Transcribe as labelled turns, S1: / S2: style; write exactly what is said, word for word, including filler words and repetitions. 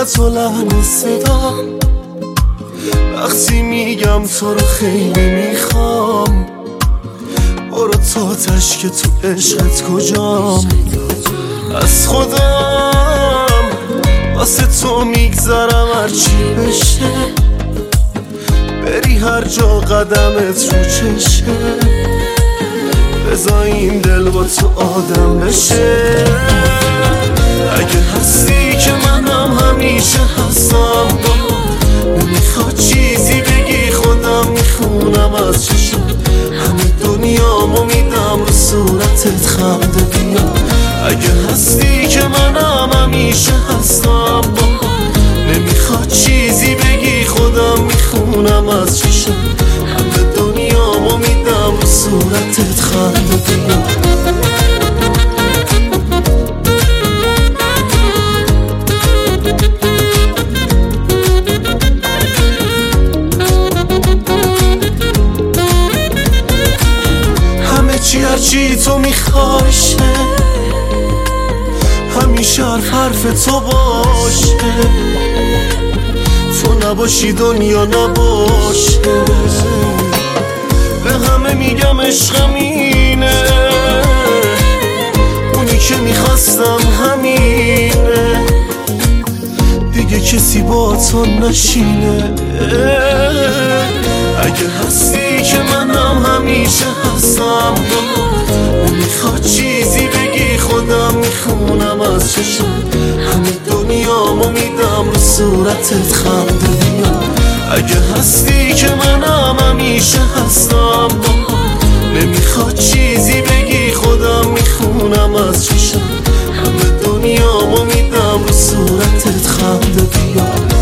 S1: صورت و لحن صدام وقتی میگم تو رو خیلی میخوام. برو تا تش که تو عشقت کجام. از خودم واسه تو میگذرم هرچی بشه. بری هر جا قدمت رو چشه. بذار این دل با تو آدم بشه. اگه هستی که منم همیشه هستم. نمیخواد چیزی بگی خودم میخونم از چشم. همه دنیامو میدم رو صورتت خنده بیا. اگه هستی که منم همیشه هستم. نمیخواد چیزی بگی خودم میخونم از چشم. همه دنیامو میدم رو صورتت خنده بیا. چی هرچی تو میخواشه همیشه حرف حرف تو باشه. تو نباشی دنیا نباشه. به همه میگم عشقم اینه. اونی که میخواستم همینه. دیگه کسی با تو نشینه. اگه هستی که منم همیشه هستم. نمیخواد چیزی بگی خودم میخونم از چشم. همه دنیامو میدم رو صورتت خنده بیا. اگه هستی که منم همیشه هستم. نمیخواد چیزی بگی خودم میخونم از چشم. همه دنیامو میدم رو صورتت خنده بیا.